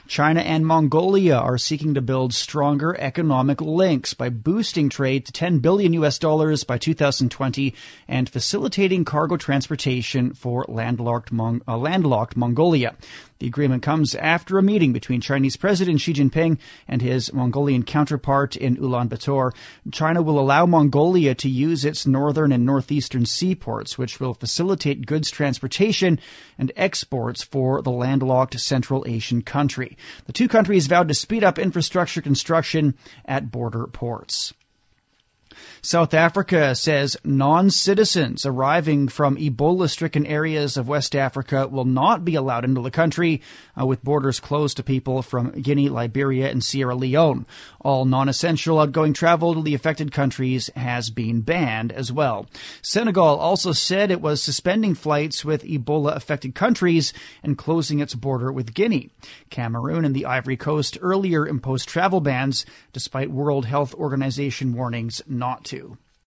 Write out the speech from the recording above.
China and Mongolia are seeking to build stronger economic links by boosting trade to $10 billion by 2020 and facilitating cargo transportation for landlocked Mongolia. The agreement comes after a meeting between Chinese President Xi Jinping and his Mongolian counterpart in Ulaanbaatar. China will allow Mongolia to use its northern and northeastern seaports, which will facilitate goods transportation and exports for the landlocked Central Asian country. The two countries vowed to speed up infrastructure construction at border ports. South Africa says non-citizens arriving from Ebola-stricken areas of West Africa will not be allowed into the country, with borders closed to people from Guinea, Liberia, and Sierra Leone. All non-essential outgoing travel to the affected countries has been banned as well. Senegal also said it was suspending flights with Ebola-affected countries and closing its border with Guinea. Cameroon and the Ivory Coast earlier imposed travel bans, despite World Health Organization warnings not to.